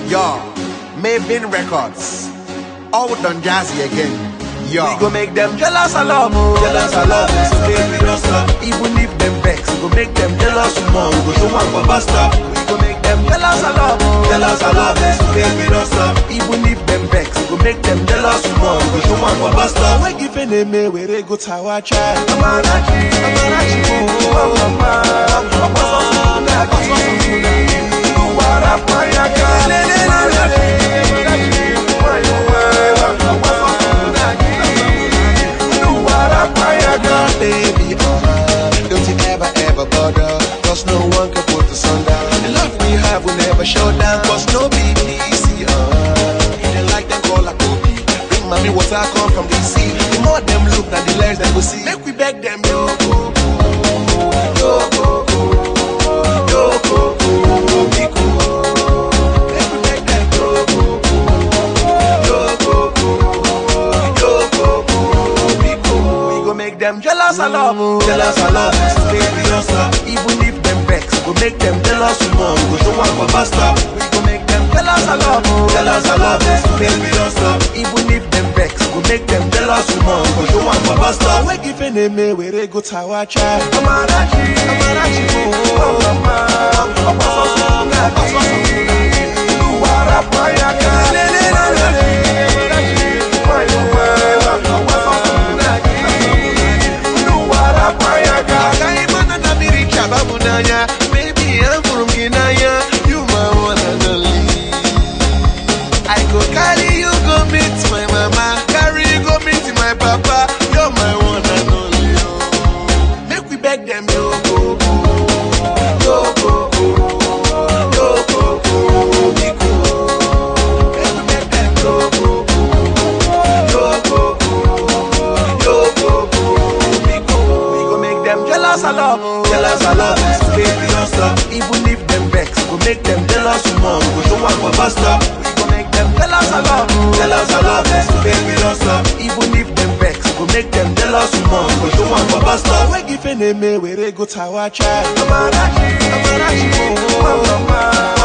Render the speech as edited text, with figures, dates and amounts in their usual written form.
Yo, Maven Records. Out on Jazzy again. Yo. We go make them jealous alone, jealous alone. So baby don't stop. Even if them vex, we go make them jealous more. We go show one for basta. We go make them jealous alone, jealous alone. So baby don't stop. Even if them vex, we go make them jealous more. We go show one for basta. We give a name where they go to our child. Amanachi, baby, don't you ever bother, cause no one can put us under. The love we have will never show down, cause no BBC, they like them call a cookie. Bring mommy water come from the sea. The more them look, now the less they will see. Make we beg them, yo, go, go, yo, go, go, yo, go, go, be cool. Make we beg them, yo, go, go, yo, go, go, yo, go, go, be cool. We go make them jealous alone, jealous alone. So baby don't stop. Even if them vex, we go make them jealous more. We go show one for basta. We go make them jealous alone, jealous alone. So baby don't stop. Even if them vex, we go make them jealous more. We go show one for basta. We give a name where they go to our child. Amanachi, Amanachi, oh mama, baby, I'm from Kinaya, you my one and only. I go carry you, go meet my mama, carry you, go meet my papa, you're my one and only. Oh. Make we beg them, yo, go, go, yo, go, go, yo, go, go, be cool. Make we beg them, yo, go, go, yo, go, go, yo, go, go, be cool. We go make them jealous alone, jealous alone. Baby don't stop. Even if them vex, we go make them jealous more. We go show one for basta. We go make them jealous alone, jealous alone. So baby don't stop. Even if them vex, we go make them jealous more. We go show one for basta. We give a name where they go to our child. Amanachi, Amanachi, oh mama.